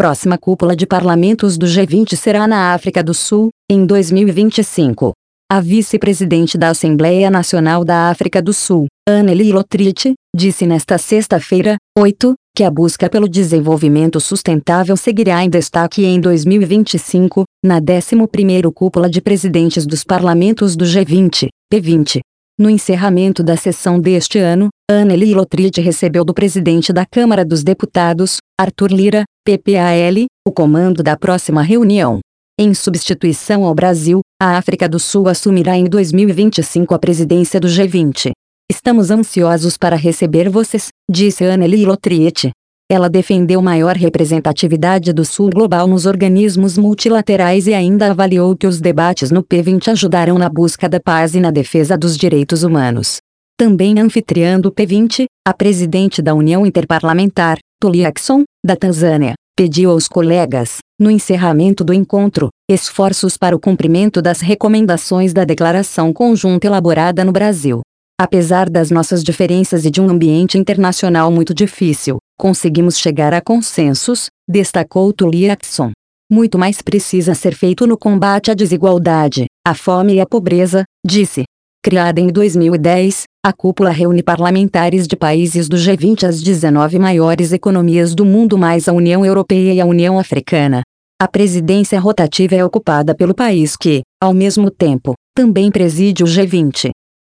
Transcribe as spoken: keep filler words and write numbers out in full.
Próxima cúpula de parlamentos do G vinte será na África do Sul, em dois mil e vinte e cinco. A vice-presidente da Assembleia Nacional da África do Sul, Anneli Lotriet, disse nesta sexta-feira, oito, que a busca pelo desenvolvimento sustentável seguirá em destaque em dois mil e vinte e cinco, na décima primeira Cúpula de Presidentes dos Parlamentos do G vinte, P vinte. No encerramento da sessão deste ano, Anneli Lotriet recebeu do presidente da Câmara dos Deputados, Arthur Lira, P P A L, o comando da próxima reunião. Em substituição ao Brasil, a África do Sul assumirá em dois mil e vinte e cinco a presidência do G vinte. Estamos ansiosos para receber vocês, disse Anneli Lotriet. Ela defendeu maior representatividade do Sul global nos organismos multilaterais e ainda avaliou que os debates no P vinte ajudarão na busca da paz e na defesa dos direitos humanos. Também anfitriã do P vinte, a presidente da União Interparlamentar, Tulia Ackson, da Tanzânia, pediu aos colegas, no encerramento do encontro, esforços para o cumprimento das recomendações da declaração conjunta elaborada no Brasil. Apesar das nossas diferenças e de um ambiente internacional muito difícil, conseguimos chegar a consensos, destacou Tulia Ackson. Muito mais precisa ser feito no combate à desigualdade, à fome e à pobreza, disse. Criada em dois mil e dez, a cúpula reúne parlamentares de países do G vinte, as dezenove maiores economias do mundo mais a União Europeia e a União Africana. A presidência rotativa é ocupada pelo país que, ao mesmo tempo, também preside o G vinte.